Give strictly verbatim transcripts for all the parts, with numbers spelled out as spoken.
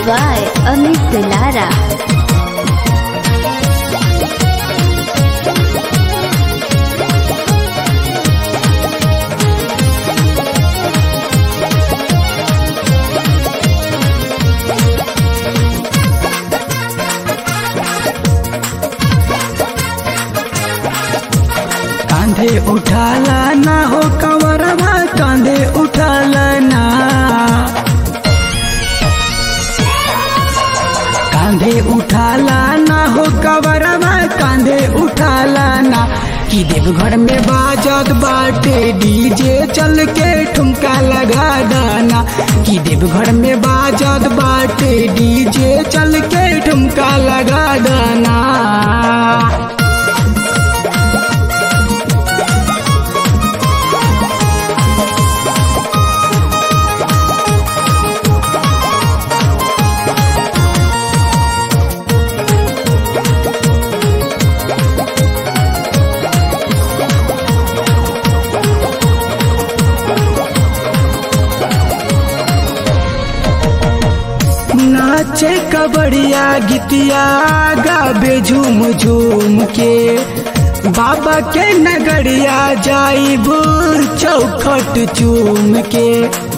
by Amit Lara. कांधे उठाला ना हो कंवरवा, कांधे उठाला ना, कांधे उठाला ना हो कंवरवा, कांधे उठाला ना। कि देवघर में बाजत बाटे डीजे, चल के ठुमका लगा दाना। कि देवघर में बाजत बाटे डीजे, चल के ठुमका लगा दाना। नाचे कबड़िया गीतिया गाबे झूम झूम के, बाबा के नगरिया जाइब चौखट चूम के।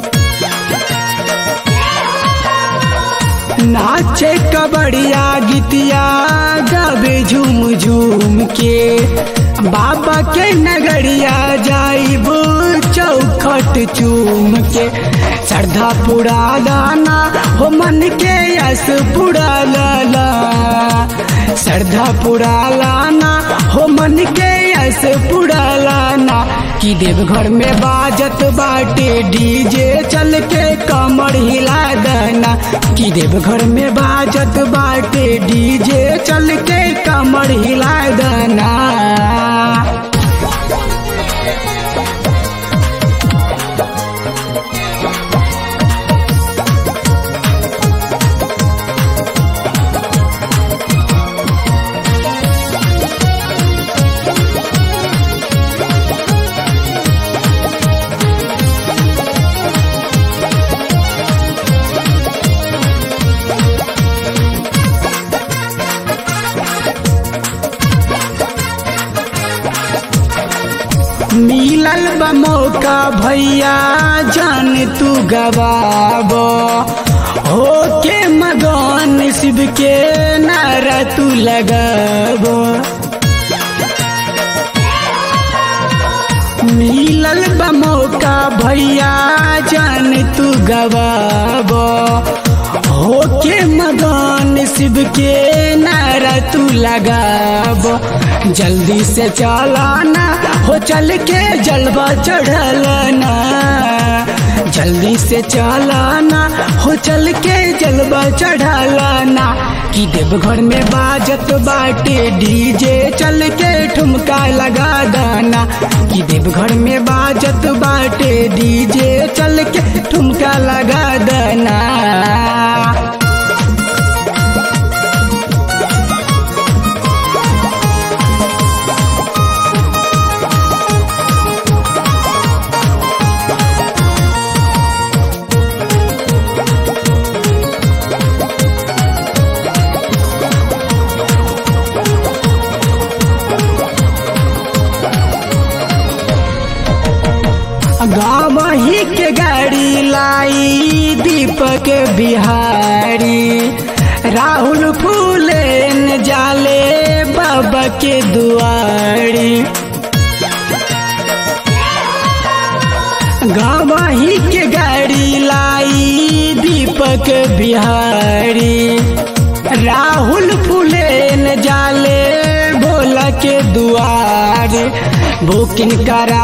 नाचे कबड़िया गीतिया गाबे झूम झूम के, बाबा के नगरिया जाइब चौखट चूम के। श्रद्धा पुरा लाना हो मन के यस पुरा लाला, श्रद्धा पुरा लाना हो मन के यस पुरा लाना। कि देवघर में बाजत बाटे डीजे, चल के कमर हिला देना। कि देवघर में बाजत बाटे डीजे, चल के कमर हिला देना। मिलल बा मौका भैया जान तू गवाब, हो के मगन शिव के नारा तू लगाब। मिलल बा मौका भैया जान तू गवाब, हो के मगन शिव के नारा तू लगाब। जल्दी से चलाना हो चल के जलवा चढ़ाना, जल्दी से चलाना हो चल के जलवा चढ़ाना। कि देवघर में बाजत बाटे डीजे, चल के ठुमका लगा दाना। कि देवघर में बाजत बाटे डीजे, चल के ठुमका लगा दाना। गाँव ही के गाड़ी लाई दीपक बिहारी, राहुल फूलेन जाले बाबा के दुआरी। गाँव ही के गाड़ी लाई दीपक बिहारी, राहुल फूलेन जाले भोला के दुआरी। बुकिंग करा